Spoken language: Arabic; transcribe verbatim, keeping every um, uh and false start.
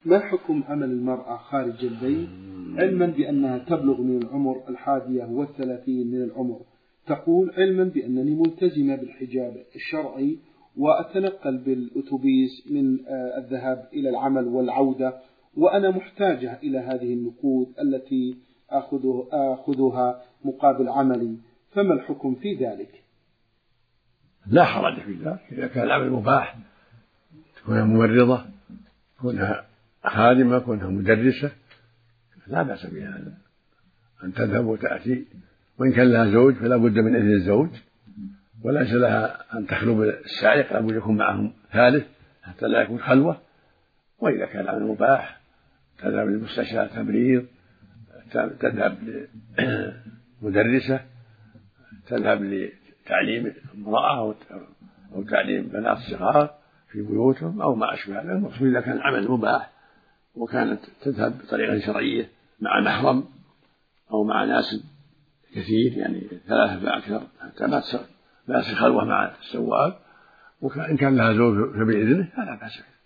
ما حكم عمل المرأة خارج البيت علما بأنها تبلغ من العمر الحادية والثلاثين من العمر؟ تقول: علما بأنني ملتزمة بالحجاب الشرعي وأتنقل بالأتوبيس من الذهاب إلى العمل والعودة، وأنا محتاجة إلى هذه النقود التي أخذها مقابل عملي، فما الحكم في ذلك؟ لا حرج في ذلك إذا كان العمل مباح، تكونها ممرضة، تكونها خادمة، تكونها مدرسة، لا بأس بهذا أن تذهب وتأتي، وإن كان لها زوج فلا بد من إذن الزوج، وليس لها أن تخلو بالسائق، لا بد يكون معهم ثالث حتى لا يكون خلوة. وإذا كان العمل مباح تذهب للمستشفى تمريض، تذهب لمدرسة، تذهب لتعليم امرأة أو تعليم بنات صغار في بيوتهم أو ما أشبه ذلك. المقصود إذا كان العمل مباح وكانت تذهب بطريقة شرعية مع محرم أو مع ناس كثير، يعني ثلاثة فأكثر، حتى ما تصير خلوة مع السواق، وإن كان لها زوج فبإذنه فلا بأس.